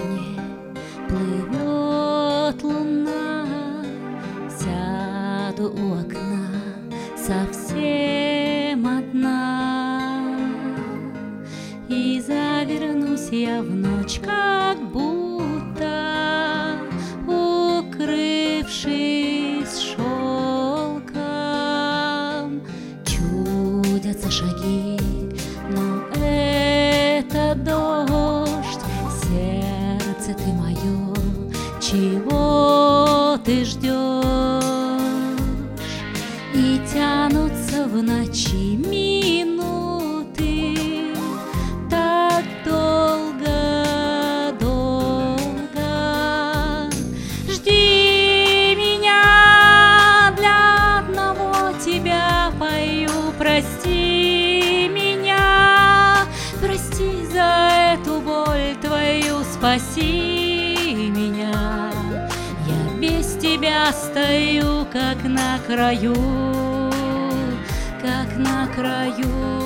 окне плывет луна, сяду у окна совсем одна, и завернусь я в ночь, как будто укрывшись шелком. Чудятся шаги, но это дождь. Сердце ты мое, чего ты ждешь? И тянутся в ночи минуты так долго, долго. Жди меня, для одного тебя пою. Прости меня, прости за эту боль твою, спаси меня. Я без тебя стою, как на краю, как на краю.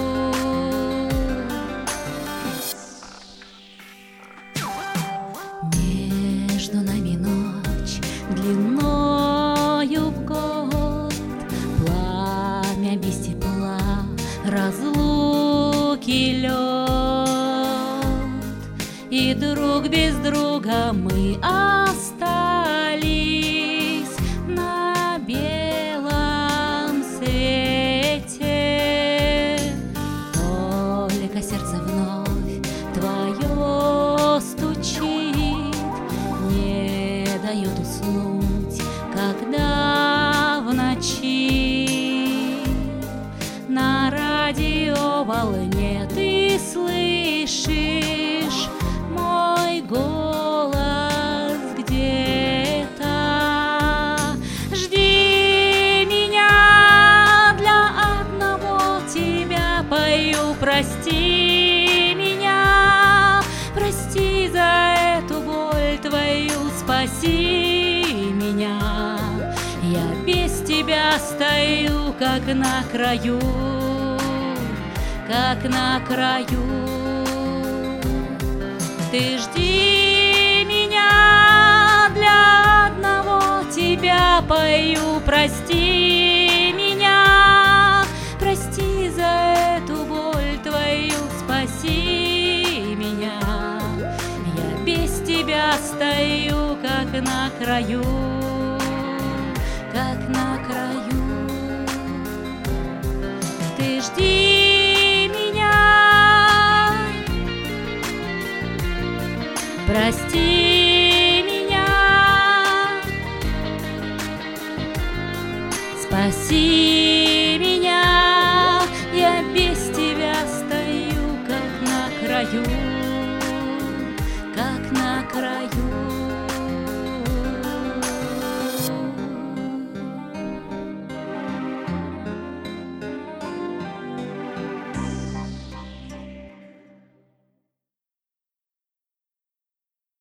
Между нами ночь длинною в год, пламя без тепла, разлуки лед, и друг без друга мы остались на белом свете. Только сердце вновь твое стучит, не дает уснуть, когда в ночи на радиоволне ты слышишь мой голос где-то. Жди меня, для одного тебя пою. Прости меня, прости за эту боль твою, спаси меня. Я без тебя стою, как на краю, как на краю. Ты жди меня, для одного тебя пою. Прости меня, прости за эту боль твою, спаси меня. Я без тебя стою, как на краю, как на краю. Ты жди меня, прости меня, спаси